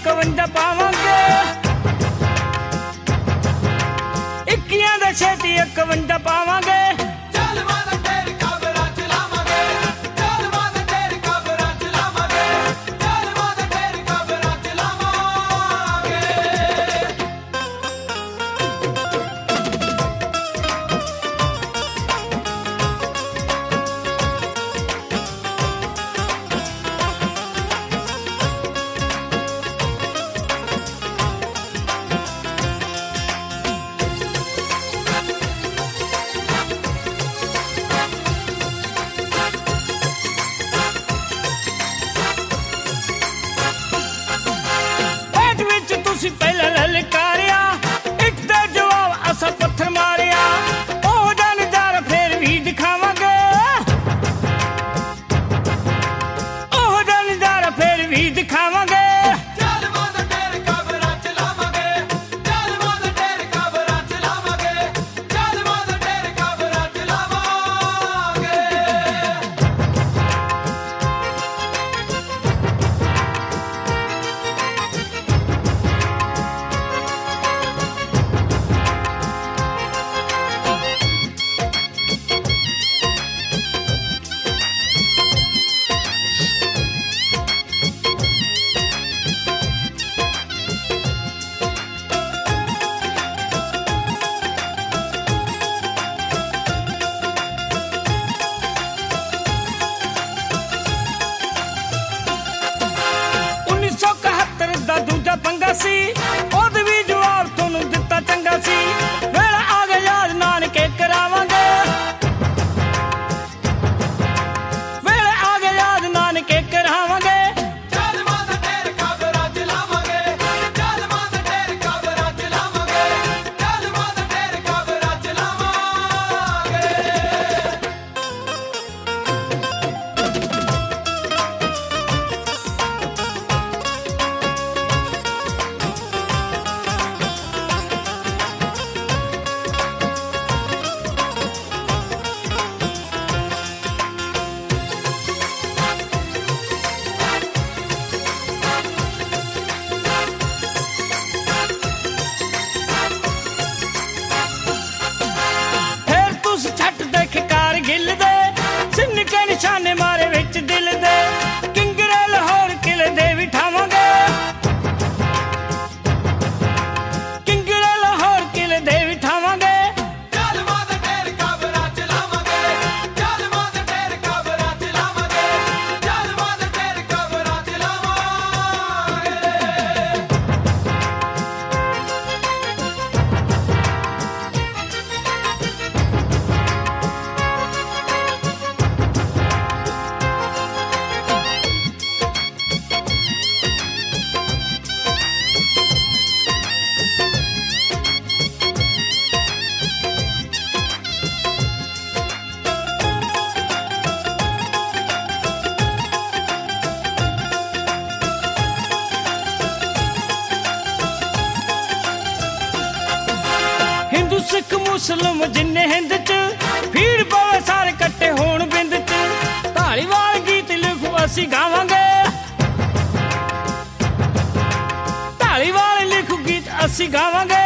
51 पावांगे, 21 ਦੇ ਛੇਤੀ 51 ਪਾਵਾਂਗੇ। ਤੁਸੀਂ ਪਹਿਲਾਂ ਲਲਕਾਰਿਆ, ਇੱਕ ਦਾ ਜਵਾਬ ਅਸਾਂ ਪੱਥਰ ਮਾਰਿਆ। ਉਹ ਜਾਨਦਾਰ ਫੇਰ ਵੀ ਦਿਖਾਵਾਂਗੇ, ਉਹ ਜਾਨਦਾਰ ਫੇਰ ਵੀ ਦਿਖਾਵਾਂਗੇ। ਦੂਜਾ ਪੰਗਾ ਸੀ, ਉਹਦੇ ਵੀ ਜਵਾਬ ਤੁਹਾਨੂੰ ਦਿੱਤਾ ਚੰਗਾ ਸੀ। ਵੇਲਾ ਆ ਗਿਆ ਯਾਦ ਨਾਨਕੇ ਕਰਾਵਾਂਗੇ, ਵੇਲਾ ਆ ਗਿਆ ਯਾਦ ਨਾਨਕੇ ਕਰਾਵਾਂਗੇ। ਸਿਨਕੇ ਨਿਸ਼ਾਨੇ ਮਾਰੇ ਵਿੱਚ ਦਿਲ ਦੇ, ਕਿੰਗਰੇ ਲਾਹੌਰ ਕਿਲੇ ਦੇ ਵੀ ਠਾਵਾਂਗੇ, ਕਿੰਗਰੇ ਲਾਹੌਰ ਕਿਲੇ ਦੇ ਵੀ ਠਾਵਾਂਗੇ। सिख मुस्लिम जिन्ने हिंद च भीड़ पवे सारे कट्टे होण बिंद च। धालीवाल गीत लिखो असी गावांगे, धालीवाल लिखो गीत असी गावांगे।